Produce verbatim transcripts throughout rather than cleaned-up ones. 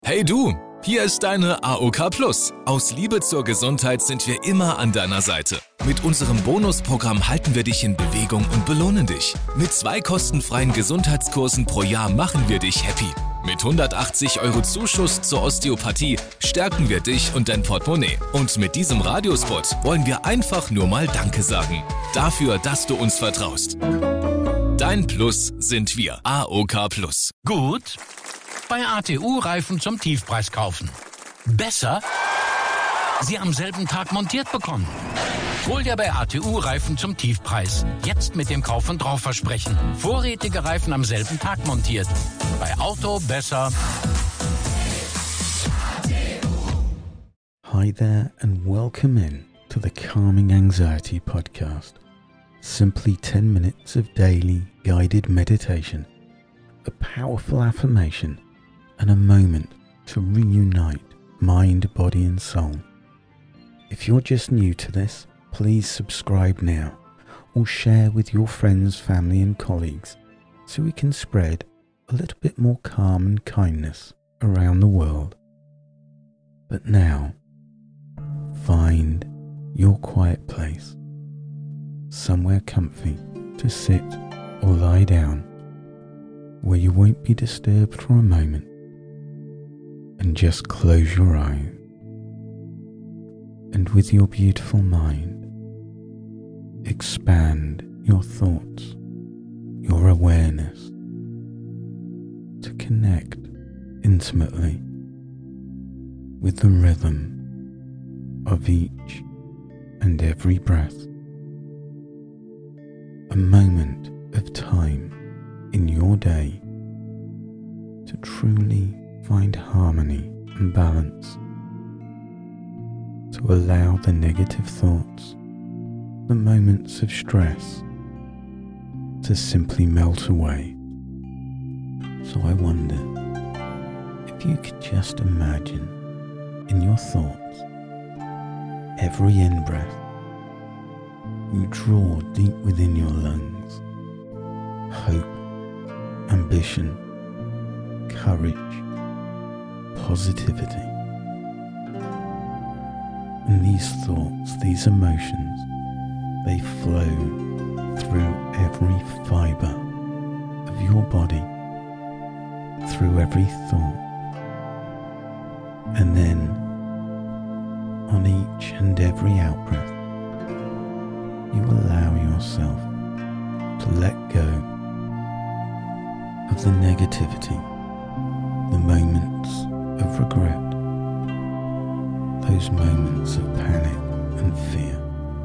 Hey du, hier ist deine A O K Plus. Aus Liebe zur Gesundheit sind wir immer an deiner Seite. Mit unserem Bonusprogramm halten wir dich in Bewegung und belohnen dich. Mit zwei kostenfreien Gesundheitskursen pro Jahr machen wir dich happy. Mit hundertachtzig Euro Zuschuss zur Osteopathie stärken wir dich und dein Portemonnaie. Und mit diesem Radiospot wollen wir einfach nur mal Danke sagen. Dafür, dass du uns vertraust. Dein Plus sind wir. A O K Plus. Gut. Bei A T U-Reifen zum Tiefpreis kaufen. Besser? Sie am selben Tag montiert bekommen. Hol dir bei A T U-Reifen zum Tiefpreis. Jetzt mit dem Kauf- und Draufversprechen. Vorrätige Reifen am selben Tag montiert. Bei Auto besser. Hi there and welcome in to the Calming Anxiety Podcast. Simply ten minutes of daily guided meditation, a powerful affirmation, and a moment to reunite mind, body and soul. If you're just new to this, please subscribe now or share with your friends, family and colleagues so we can spread a little bit more calm and kindness around the world. But now, find your quiet place, somewhere comfy to sit or lie down, where you won't be disturbed for a moment, and just close your eyes. And with your beautiful mind, expand your thoughts, your awareness, to connect intimately with the rhythm of each and every breath. A moment of time in your day to truly find harmony and balance, to allow the negative thoughts, the moments of stress, to simply melt away. So I wonder if you could just imagine in your thoughts every in-breath you draw deep within your lungs hope, ambition, courage, positivity. And these thoughts, these emotions, they flow through every fibre of your body, through every thought. And then, on each and every out-breath, you allow yourself to let go of the negativity, the moments of regret, those moments of panic and fear.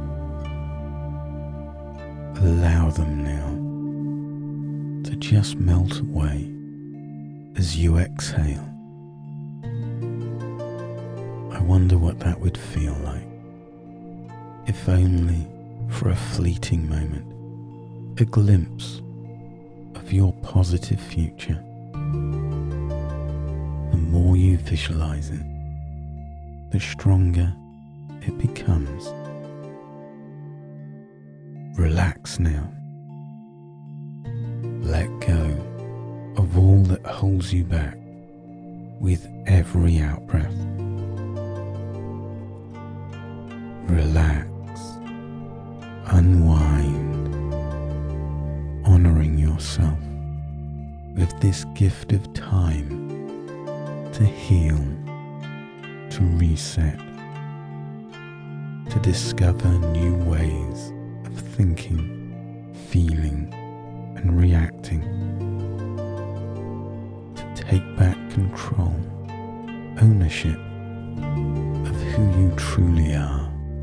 Allow them now to just melt away as you exhale. I wonder what that would feel like, if only for a fleeting moment, a glimpse of your positive future. The more you visualize it, the stronger it becomes. Relax now. Let go of all that holds you back with every out-breath. Relax. Unwind, honouring yourself with this gift of time to heal, to reset, to discover new ways of thinking, feeling and reacting, to take back control, ownership of who you truly are.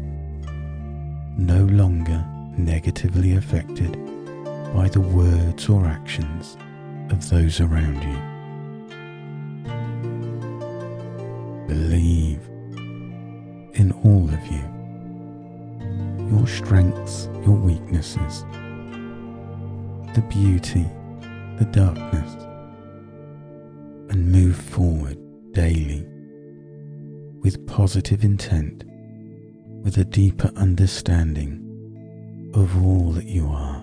No longer negatively affected by the words or actions of those around you. Believe in all of you, your strengths, your weaknesses, the beauty, the darkness, and move forward daily with positive intent, with a deeper understanding of all that you are,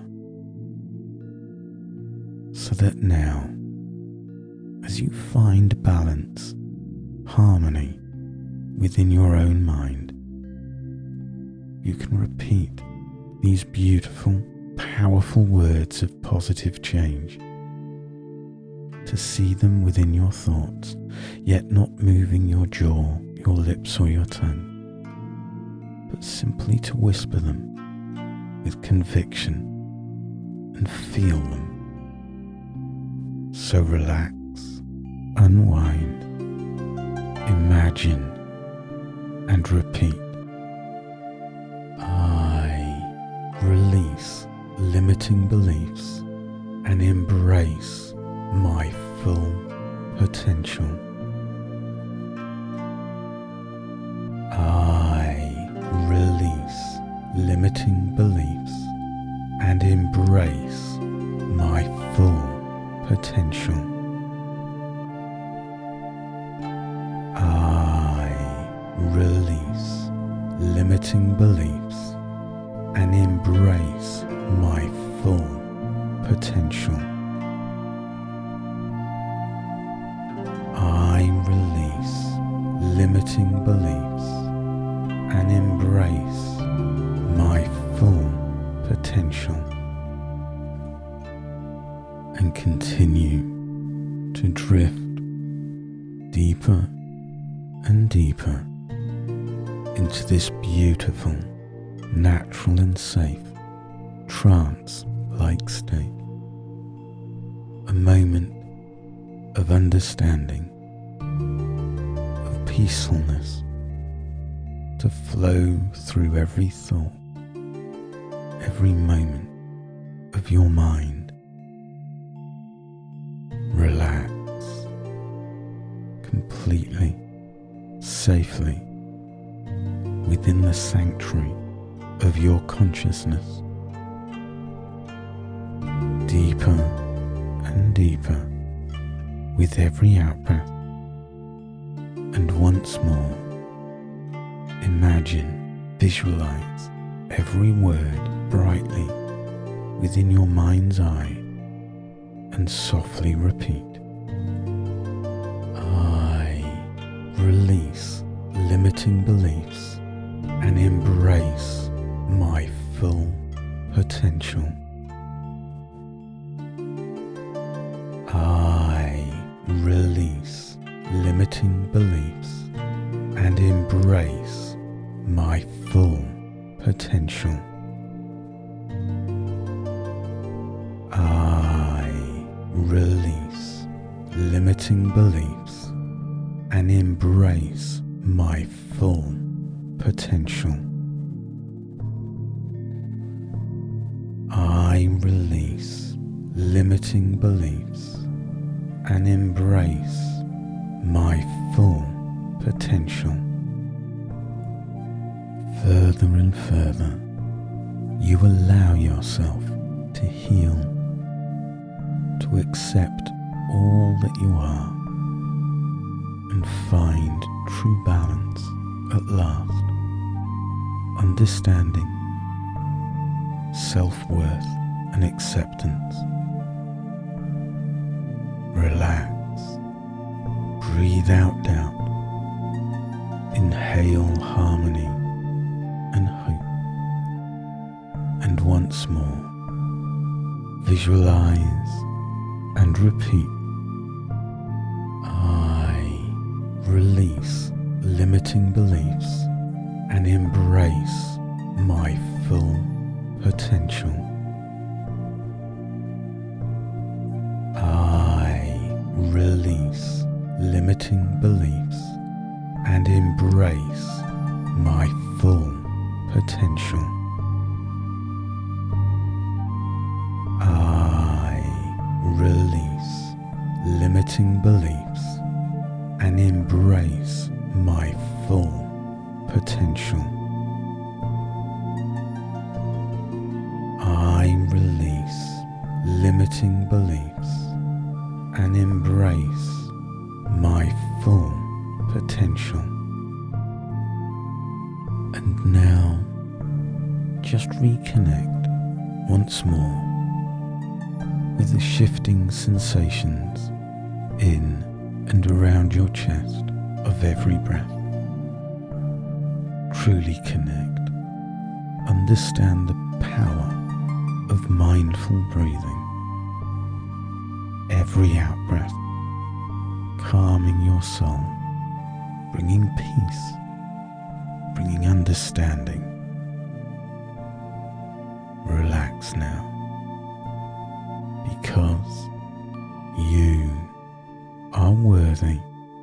so that now, as you find balance harmony within your own mind, you can repeat these beautiful, powerful words of positive change, to see them within your thoughts, yet not moving your jaw, your lips or your tongue, but simply to whisper them with conviction and feel them. So relax, unwind, imagine and repeat. I release limiting beliefs and embrace my full potential. I release limiting beliefs and embrace my full potential. I release limiting beliefs and embrace my full potential. I release limiting beliefs and embrace my full potential. And continue to drift deeper and deeper into this beautiful, natural and safe, trance-like state. A moment of understanding, of peacefulness, to flow through every thought, every moment of your mind. Relax completely, safely, within the sanctuary of your consciousness. Deeper and deeper with every out-breath. And once more, imagine, visualize every word brightly within your mind's eye and softly repeat. I release limiting beliefs and embrace my full potential. I release limiting beliefs and embrace my full potential. I release limiting beliefs and embrace my full potential. I release limiting beliefs and embrace my full potential. Further and further, you allow yourself to heal, to accept all that you are, and find true balance at last, understanding, self-worth and acceptance. Relax, breathe out doubt, inhale harmony and hope, and once more visualize and repeat. I release limiting beliefs and embrace my full potential. I release limiting beliefs and embrace my full potential. I release limiting beliefs and embrace my full potential. I release limiting beliefs and embrace my full potential. And now, just reconnect once more with the shifting sensations in and around your chest of every breath. Truly connect. Understand the power of mindful breathing. Every out-breath, calming your soul, bringing peace, bringing understanding. Relax now, because you are worthy.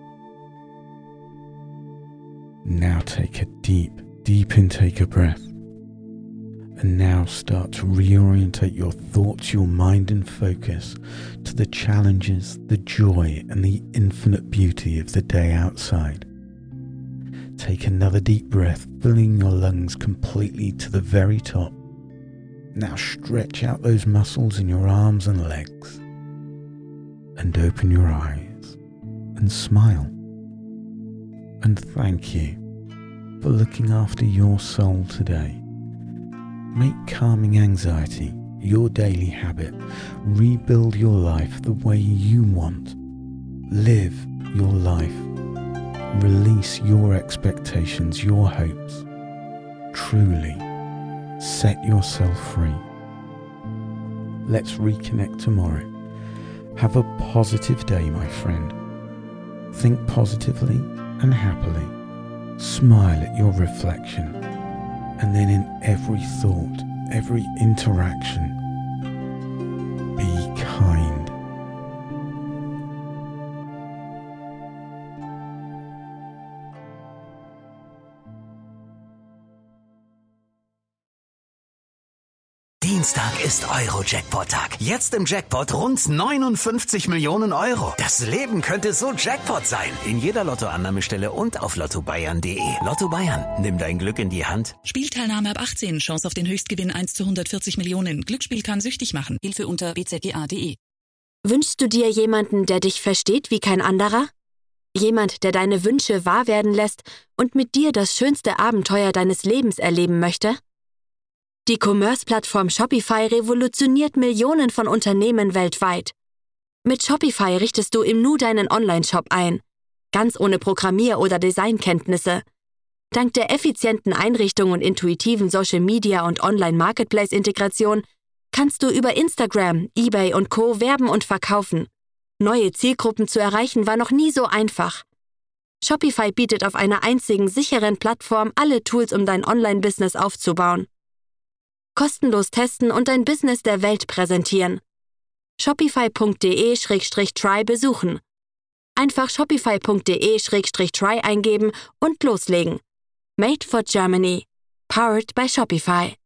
Now take a deep, deep intake of breath. And now start to reorientate your thoughts, your mind and focus to the challenges, the joy and the infinite beauty of the day outside. Take another deep breath, filling your lungs completely to the very top. Now stretch out those muscles in your arms and legs. And open your eyes and smile. And thank you for looking after your soul today. Make calming anxiety your daily habit. Rebuild your life the way you want. Live your life. Release your expectations, your hopes. Truly set yourself free. Let's reconnect tomorrow. Have a positive day, my friend. Think positively and happily. Smile at your reflection. And then in every thought, every interaction, be kind. Dienstag ist Euro-Jackpot-Tag. Jetzt im Jackpot rund neunundfünfzig Millionen Euro. Das Leben könnte so Jackpot sein. In jeder Lottoannahmestelle und auf lotto bayern punkt de. Lotto Bayern, nimm dein Glück in die Hand. Spielteilnahme ab achtzehn. Chance auf den Höchstgewinn eins zu hundertvierzig Millionen. Glücksspiel kann süchtig machen. Hilfe unter b z g a punkt de. Wünschst du dir jemanden, der dich versteht wie kein anderer? Jemand, der deine Wünsche wahr werden lässt und mit dir das schönste Abenteuer deines Lebens erleben möchte? Die Commerce-Plattform Shopify revolutioniert Millionen von Unternehmen weltweit. Mit Shopify richtest du im Nu deinen Online-Shop ein, ganz ohne Programmier- oder Designkenntnisse. Dank der effizienten Einrichtung und intuitiven Social-Media- und Online-Marketplace-Integration kannst du über Instagram, eBay und Co. werben und verkaufen. Neue Zielgruppen zu erreichen war noch nie so einfach. Shopify bietet auf einer einzigen sicheren Plattform alle Tools, um dein Online-Business aufzubauen. Kostenlos testen und dein Business der Welt präsentieren. shopify punkt de slash try besuchen. Einfach shopify punkt de slash try eingeben und loslegen. Made for Germany. Powered by Shopify.